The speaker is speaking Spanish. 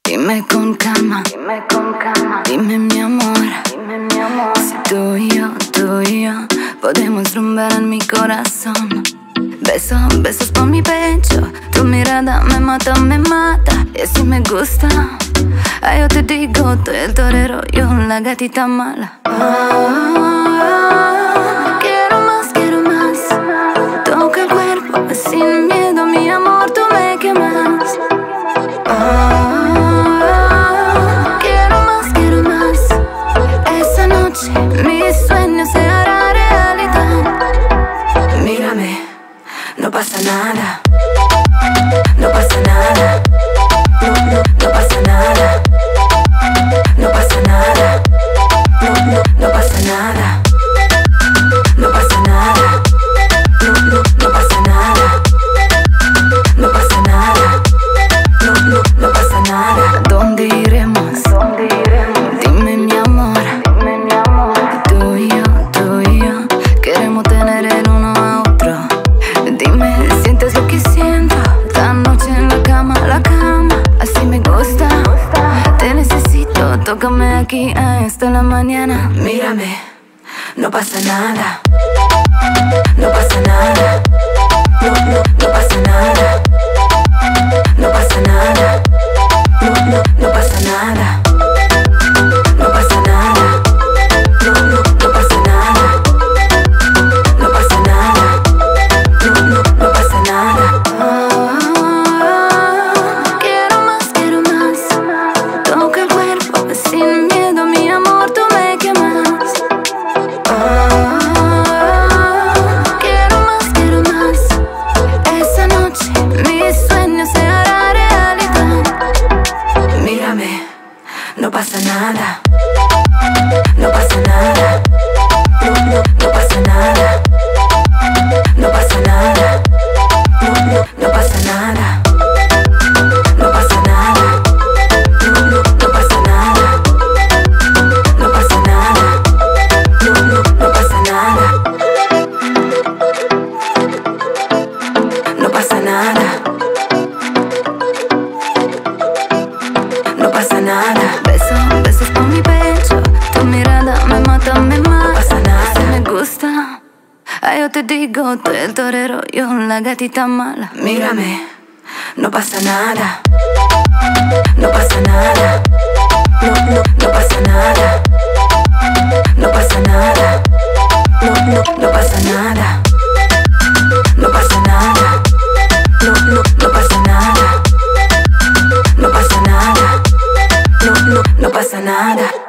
Dime con calma, dime mi amor, si tú y yo podemos rumbear en mi corazón. Besos por mi pecho, tu mirada me mata, y así me gusta. Ay, yo te digo, tú el torero, yo la gatita mala. Quiero más, toca el cuerpo sin miedo, mi amor, tú me quemas. Quiero más, esa noche mi sueño se hará realidad. Mírame, no pasa nada, no pasa nada, no pasa nada, no pasa nada, no pasa nada, no pasa nada, no pasa nada, no pasa nada, no pasa nada. ¿Dónde iremos? Dime mi amor, tú y yo queremos tener el uno a otro. Dime, ¿sientes lo que siento? Esta noche en la cama, así me gusta. Te necesito, tócame aquí hasta la mañana. Mírame, no pasa nada, no pasa nada, no pasa nada, no pasa nada, no pasa nada, no pasa nada, no pasa nada, no pasa nada, no pasa nada. Quiero más, toca el cuerpo sin miedo, mi amor, tú me quemas. Quiero más, esa noche mi sueño se hará realidad. Mírame, no pasa nada, no pasa nada, no pasa nada, no pasa nada, no pasa nada, no pasa nada, no pasa nada, no pasa nada, no pasa nada, no pasa nada, no pasa nada. Besos por mi pecho, tu mirada me mata, no pasa nada, así me gusta. Ay, yo te digo, tú el torero, yo la gatita mala. Mírame, no pasa nada, no pasa nada, no pasa nada, no pasa nada, no pasa nada, no pasa nada, no pasa nada, no pasa nada, no pasa nada.